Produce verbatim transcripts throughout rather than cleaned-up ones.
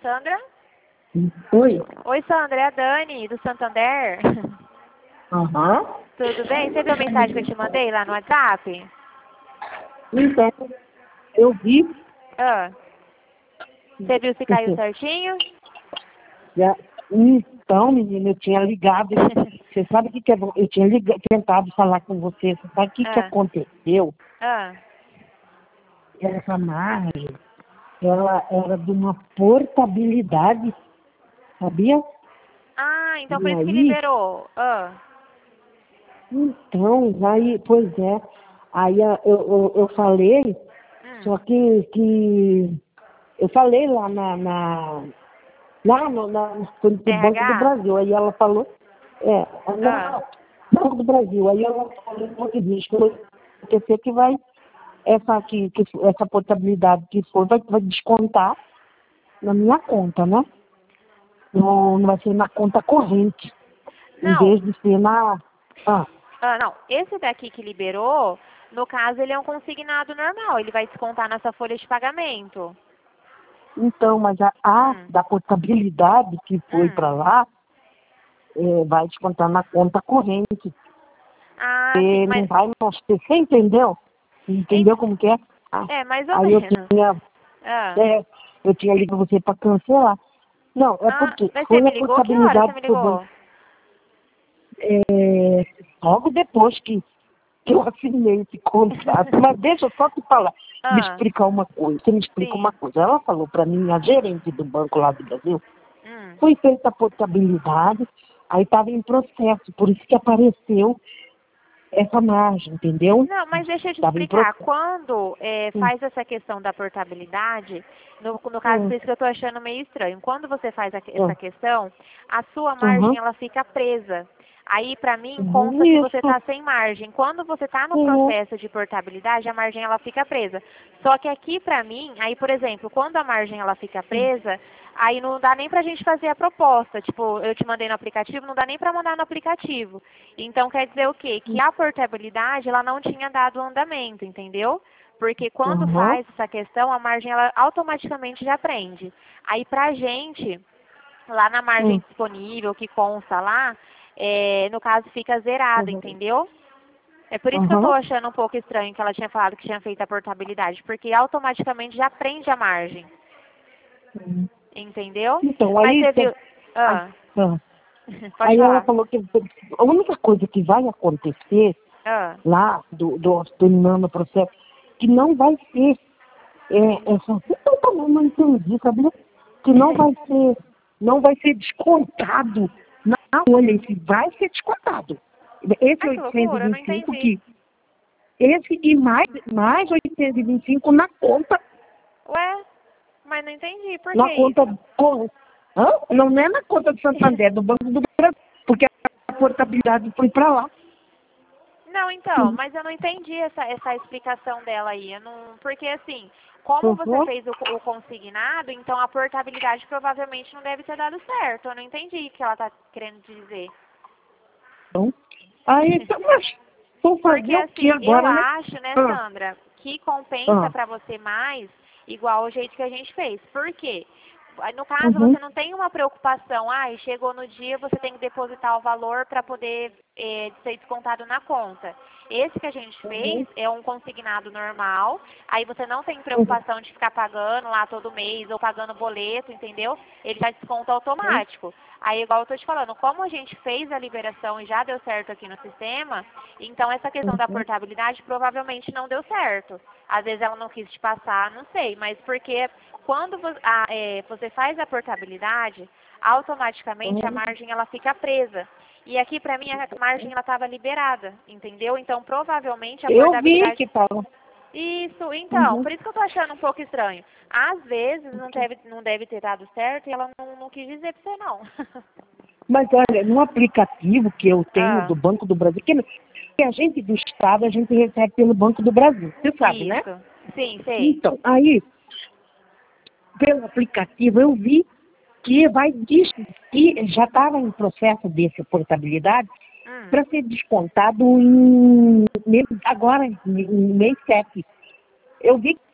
Sandra? Oi. Oi, Sandra, é a Dani, do Santander. Aham. Uhum. Tudo bem? Você viu a mensagem que eu te mandei lá no WhatsApp? Então, eu vi. Ah. Você viu se caiu certinho? Já, então, menina, eu tinha ligado. Você sabe o que, que é bom? Eu tinha ligado, tentado falar com você. Você sabe o que, ah. que aconteceu? Ah. Essa margem, ela era de uma portabilidade, sabia? Ah, então E por isso que aí, liberou. Ah. então, aí, pois é. Aí a- eu, eu, eu falei, Hum. só que, que eu falei lá na, na lá no, na, no Banco do R H? Brasil. Aí ela falou, é, Ah. não, Banco do Brasil. Aí ela falou o seguinte, que vai acontecer que vai, essa, que, que, essa portabilidade que for, vai, vai descontar na minha conta, né? Não, não vai ser na conta corrente, em Não. vez de ser na... Ah, Ah, não. Esse daqui que liberou, no caso, ele é um consignado normal. Ele vai descontar nessa folha de pagamento. então, mas a, a Hum. da portabilidade que foi Hum. para lá, é, vai descontar na conta corrente. Ah, sim, E não mas... vai mostrar. Você entendeu? Entendeu como que é? Ah, É, mais ou aí eu menos. tinha, Ah. é, eu tinha ligado você para cancelar. Não, é Ah, porque mas você foi me a ligou? Que hora você portabilidade me do banco. ligou? É, logo depois que, que eu assinei esse contrato. Mas deixa eu só te falar, me Ah, explicar uma coisa. Você me explica uma sim. coisa. Ela falou para mim, a gerente do banco lá do Brasil, Hum. foi feita a portabilidade, aí estava em processo, por isso que apareceu essa margem, entendeu? Não, mas deixa eu te Estava em explicar. processo. Quando é, Hum, faz essa questão da portabilidade, no, no caso, hum, por isso que eu estou achando meio estranho. Quando você faz a- essa hum, questão, a sua margem uhum, ela fica presa. Aí, para mim, uhum, consta que você isso. está sem margem. Quando você está no Uhum, processo de portabilidade, a margem ela fica presa. Só que aqui, para mim, aí, por exemplo, quando a margem ela fica presa, aí não dá nem pra gente fazer a proposta. Tipo, eu te mandei no aplicativo, não dá nem para mandar no aplicativo. Então, quer dizer o quê? Que a portabilidade, ela não tinha dado andamento, entendeu? Porque quando uhum, faz essa questão, a margem, ela automaticamente já prende. Aí, pra gente, lá na margem uhum, disponível, que consta lá, é, no caso, fica zerada, uhum, entendeu? É por isso que eu tô uhum, achando um pouco estranho que ela tinha falado que tinha feito a portabilidade, porque automaticamente já prende a margem, uhum. entendeu? Então, Mas aí, você cê- viu... aí, Ah, ah, pode aí ela falar. falou que a única coisa que vai acontecer Ah, lá, do, do, terminando o processo, que não vai ser, é, essa, eu também não entendi, sabia? Que não vai ser, não vai ser descontado na folha, esse vai ser descontado. Esse ai, que loucura, eu não oitocentos e vinte e cinco entendi. que, esse e mais, mais oitocentos e vinte e cinco na conta, Ué, mas não entendi, por que na conta, isso? com, hã? Não é na conta do Santander, do Banco do Brasil, porque a portabilidade foi para lá. Não, então, mas eu não entendi essa, essa explicação dela aí. Eu não, porque assim, como você Uhum. fez o, o consignado, então a portabilidade provavelmente não deve ter dado certo. Eu não entendi o que ela tá querendo dizer. Então, aí, então, mas, vou Porque fazer o que assim, eu agora, né? acho, né, Ah, Sandra, que compensa ah, pra você mais igual o jeito que a gente fez. Por quê? Aí, no caso, uhum, você não tem uma preocupação, ah, chegou no dia, você tem que depositar o valor para poder eh, ser descontado na conta. Esse que a gente uhum, fez é um consignado normal, aí você não tem uhum, preocupação de ficar pagando lá todo mês ou pagando boleto, entendeu? Ele já desconta uhum, automático. Aí, igual eu tô te falando, como a gente fez a liberação e já deu certo aqui no sistema, então essa questão da uhum, portabilidade provavelmente não deu certo. Às vezes ela não quis te passar, não sei, mas porque quando vo- a- é, você faz a portabilidade, automaticamente a uhum. margem ela fica presa. E aqui para mim a margem ela estava liberada, entendeu? Então provavelmente a Eu vi portabilidade... que tava. Isso, então, Uhum. por isso que eu tô achando um pouco estranho. Às vezes não deve, não deve ter dado certo e ela não, não quis dizer pra você não. Mas olha, no aplicativo que eu tenho Ah, do Banco do Brasil, que que a gente do Estado, a gente recebe pelo Banco do Brasil, você sabe, né? isso. Sim, sei. Então, aí, pelo aplicativo, eu vi que vai dis- que já estava em processo dessa portabilidade Hum. para ser descontado em mês- agora, em mês sete. Eu vi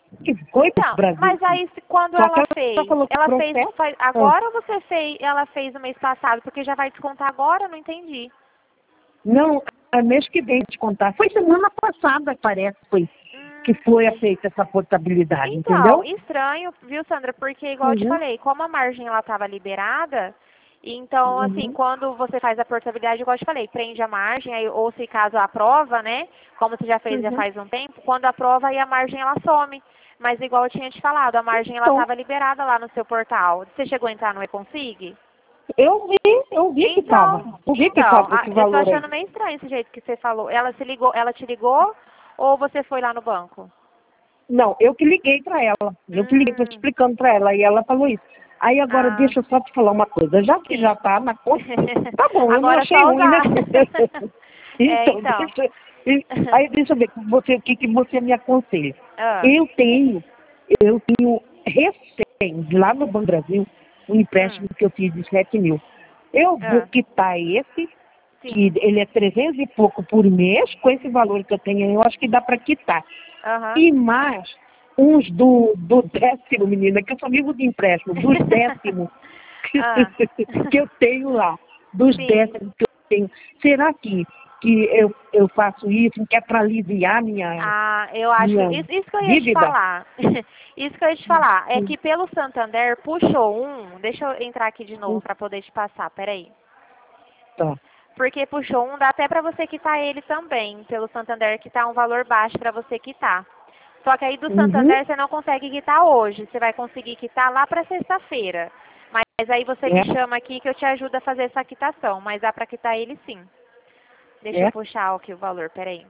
que foi para Então, o Brasil. mas aí se- quando Só ela que ela fez, falou que o ela fez processo- faz- agora ou você fez, ela fez no mês passado, porque já vai descontar agora, eu não entendi. Não, é mês que vem te contar. Foi semana passada, parece, foi, que foi feita essa portabilidade, Então, entendeu? estranho, viu, Sandra? Porque, igual eu te Uhum. falei, como a margem ela estava liberada, então, assim, Uhum. quando você faz a portabilidade, igual eu te falei, prende a margem, aí, ou se caso aprova, né? Como você já fez já Uhum. faz um tempo, quando aprova, aí a margem ela some. Mas, igual eu tinha te falado, a margem ela Então, estava liberada lá no seu portal. Você chegou a entrar no eConsig? eu vi, eu vi que Então, estava. Eu vi que então, estava a- esse eu tô valor aí. achando meio estranho esse jeito que você falou. Ela se ligou, ela te ligou ou você foi lá no banco? Não, eu que liguei para ela. Eu que liguei, tô te Hum, explicando para ela. E ela falou isso. Aí agora ah, deixa eu só te falar uma coisa. Já que já sim. tá na conta, tá bom, eu não Agora é achei só ruim, né? usar. É, Então, então. deixa, e- aí deixa eu ver com você, o que, que você me aconselha. Ah, Eu tenho, eu tenho recém, lá no Banco Brasil, um hum, empréstimo que eu fiz de sete mil. Eu vou ah, quitar esse, que sim. ele é trezentos e pouco por mês, com esse valor que eu tenho aí, eu acho que dá para quitar. Aham. E mais uns do, do décimo, menina, que eu só vivo de empréstimo, dos décimos que, Ah, que eu tenho lá, dos sim. décimos que eu tenho. Será que, que eu, eu faço isso, que é para aliviar minha, Ah, eu acho. minha Isso, isso que eu ia te dívida? falar. Isso que eu ia te falar. É que pelo Santander puxou um. Deixa eu entrar aqui de novo para poder te passar. Peraí. Tá. Porque puxou um, dá até para você quitar ele também. Pelo Santander quitar um valor baixo para você quitar. Só que aí do Uhum. Santander você não consegue quitar hoje. Você vai conseguir quitar lá para sexta-feira. Mas aí você me É, chama aqui que eu te ajudo a fazer essa quitação. Mas dá para quitar ele sim. Deixa eu é. puxar aqui o valor, peraí.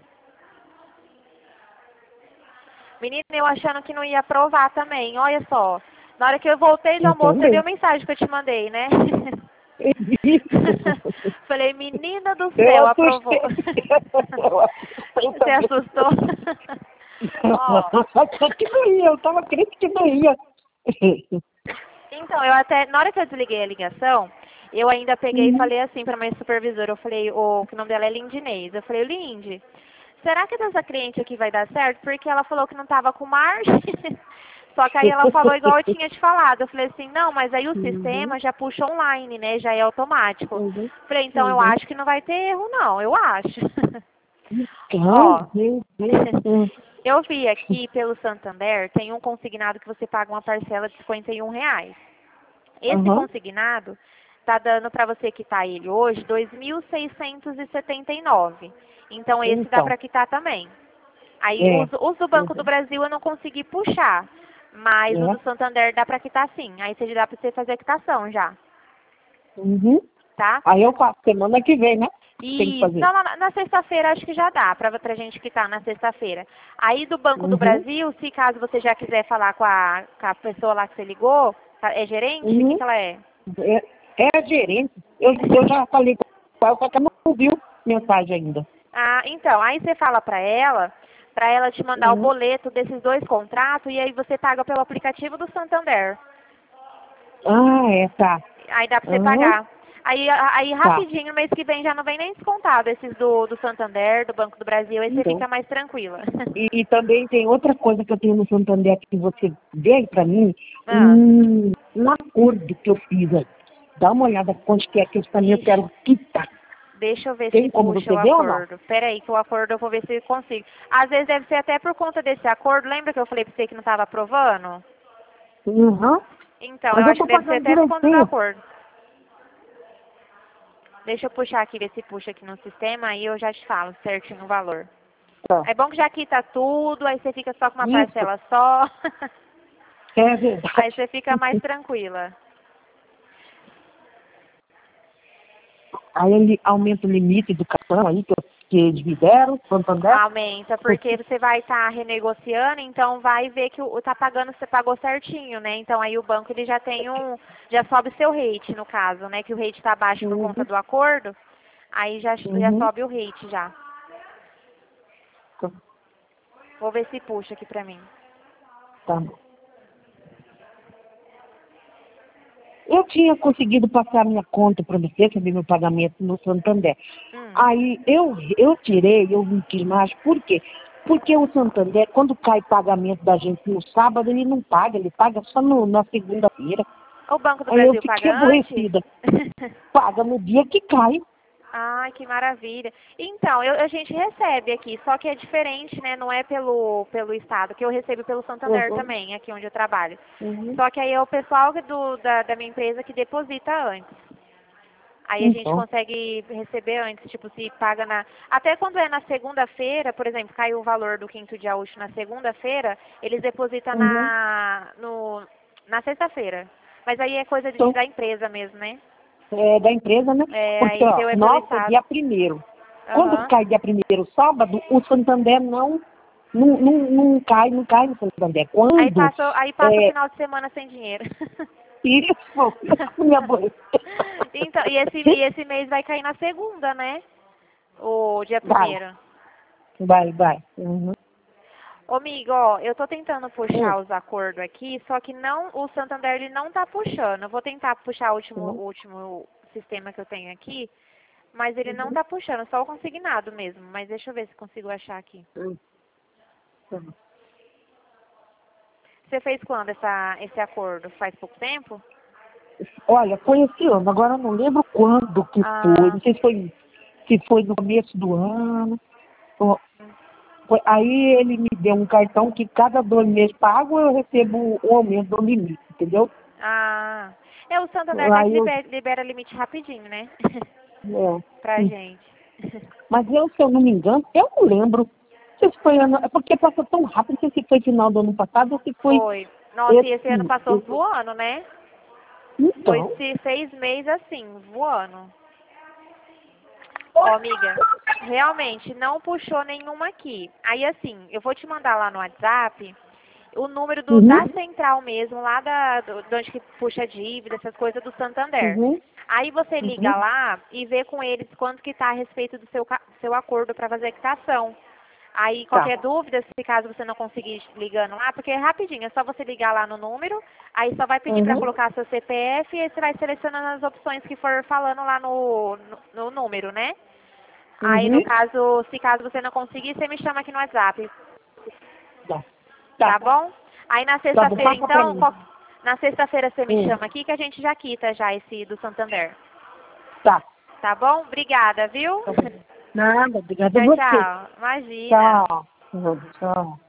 Menina, eu achando que não ia aprovar também, olha só. Na hora que eu voltei do Eu almoço, você viu a também. mensagem que eu te mandei, né? Isso. Falei, menina do Eu céu, assustei. aprovou. Eu assustei Você também. assustou? Ó, Só que doía, eu tava crente que doía. então, eu até, na hora que eu desliguei a ligação, eu ainda peguei e Uhum. falei assim para minha supervisora, eu falei, o que o nome dela é Lindinês, eu falei, Lindy, será que dessa cliente aqui vai dar certo? Porque ela falou que não estava com margem. Só que aí ela falou igual eu tinha te falado. Eu falei assim, não, mas aí o Uhum. sistema já puxa online, né? Já é automático. Uhum. Falei, então eu Uhum. acho que não vai ter erro não, eu acho. Então, Ó, meu Deus. Hum. eu vi aqui pelo Santander, tem um consignado que você paga uma parcela de cinquenta e um reais. Esse Aham. consignado tá dando para você quitar ele hoje dois mil seiscentos e setenta e nove. Então esse dá Então, para quitar também. Aí é. os, os do Banco do Uhum. Brasil eu não consegui puxar, mas o É. do Santander dá para quitar sim. Aí você dá para você fazer a quitação já, Uhum. tá? Aí eu faço semana que vem, né? Tem que E fazer. não, na, na sexta-feira acho que já dá para a gente quitar na sexta-feira. Aí do Banco do Uhum. Brasil, se caso você já quiser falar com a, com a pessoa lá que você ligou, tá- é gerente? O que, Uhum. que ela é? É, é a gerente. Eu, eu já falei com ela, só que ela não viu mensagem ainda. Ah, então, aí você fala para ela, para ela te mandar o Uhum. boleto desses dois contratos e aí você paga pelo aplicativo do Santander. Ah, é, tá. Aí dá pra você Uhum. pagar. Aí, a- aí Tá. rapidinho, no mês que vem já não vem nem descontado esses do, do Santander, do Banco do Brasil, aí você Então. fica mais tranquila. E, e também tem outra coisa que eu tenho no Santander que você vê aí pra mim, Ah, um, um acordo que eu fiz aí. Dá uma olhada quanto que é que eu também eu ixi, quero quitar. deixa eu ver se Tem como puxa você o ver ou não? acordo. Pera aí que o acordo eu vou ver se eu consigo. Às vezes deve ser até por conta desse acordo. Lembra que eu falei pra você que não estava aprovando? Uhum. Então, Mas eu eu acho tô que deve ser pagando até por conta do direitinho. acordo. Deixa eu puxar aqui, ver se puxa aqui no sistema, aí eu já te falo certinho o valor. Tá. É bom que já quita tudo, aí você fica só com uma Isso. parcela só. É Aí verdade. você fica mais tranquila. Aí ele aumenta o limite do cartão aí que, eu, que eles me deram, Santander. Aumenta, porque você vai estar renegociando, então vai ver que o tá pagando, você pagou certinho, né? Então aí o banco ele já tem um, já sobe seu rate no caso, né? Que o rate está baixo por Uhum. conta do acordo, aí já, já Uhum. sobe o rate já. Vou ver se puxa aqui pra mim. Tá bom. Eu tinha conseguido passar minha conta para você, saber meu pagamento no Santander. Hum, Aí eu, eu tirei, eu não quis mais, por quê? Porque o Santander, quando cai pagamento da gente no sábado, ele não paga, ele paga só no, na segunda-feira. O Banco do Aí eu Brasil fiquei paga antes? aborrecida. Paga no dia que cai. Ai, que maravilha. Então, eu- a gente recebe aqui, só que é diferente, né? Não é pelo, pelo Estado, que eu recebo pelo Santander Uhum. também, aqui onde eu trabalho. Uhum. Só que aí é o pessoal do, da, da minha empresa que deposita antes. Aí a gente Então. consegue receber antes, tipo, se paga na... Até quando é na segunda-feira, por exemplo, caiu o valor do quinto dia útil na segunda-feira, eles depositam Uhum. na, no, na sexta-feira. Mas aí é coisa de, Então, da empresa mesmo, né? é, da empresa, né? É, Porque, aí ó, seu é pelo nossa, Estado. dia primeiro. Quando Aham. cai dia primeiro, sábado, o Santander não, não, não, não cai, não cai no Santander. Aí Quando passa, aí passa o é, final de semana sem dinheiro. isso, me aborreceu. Então, e esse, e esse mês vai cair na segunda, né? O dia Vai, primeiro. vai, vai. Uhum. Ô, amigo, ó, eu tô tentando Hum, puxar os acordos aqui, só que não, o Santander ele não tá puxando. Eu vou tentar puxar o último, uhum, o último sistema que eu tenho aqui, mas ele não uhum, tá puxando, só o consignado mesmo. Mas deixa eu ver se consigo achar aqui. uhum. Uhum. Você fez quando essa, esse acordo? Faz pouco tempo? Olha, foi esse ano, agora eu não lembro quando que foi, Ah, não sei se foi, se foi no começo do ano. Ó, foi- aí ele me deu um cartão que cada dois meses pago eu recebo o aumento do limite, entendeu? ah. É, o Santander até que Aí eu, libera, libera limite rapidinho, né? é, Pra hum. gente. Mas eu, se eu não me engano, eu não lembro. Não sei se foi ano, é porque passou tão rápido, não sei se foi final do ano passado ou se foi Foi. Nossa, e esse ano esse. passou esse. voando, né? Foi Então. se- seis meses assim, voando. Ó, amiga, realmente não puxou nenhuma aqui. Aí assim, eu vou te mandar lá no WhatsApp o número do, da Uhum, central mesmo, lá da, do, de onde que puxa dívida, essas coisas do Santander. uhum, Aí você liga uhum. lá e vê com eles quanto que tá a respeito do seu, ca- seu acordo para fazer a quitação. Aí Tá. qualquer dúvida, se caso você não conseguir ligando lá, porque é rapidinho, é só você ligar lá no número, aí só vai pedir para Uhum, colocar seu C P F e aí você vai selecionando as opções que for falando lá no, no, no número, né? Aí no uhum. caso, se caso você não conseguir, você me chama aqui no WhatsApp, Tá. tá Tá. bom? Aí na Tá bom, sexta-feira passa pra então, mim. qual- na sexta-feira você me Hum. chama aqui que a gente já quita já esse do Santander. Tá. Tá bom? Obrigada, viu? Tá bom. Nada, obrigada a Tchau, você. tchau. Imagina. Tchau. Uhum, tchau.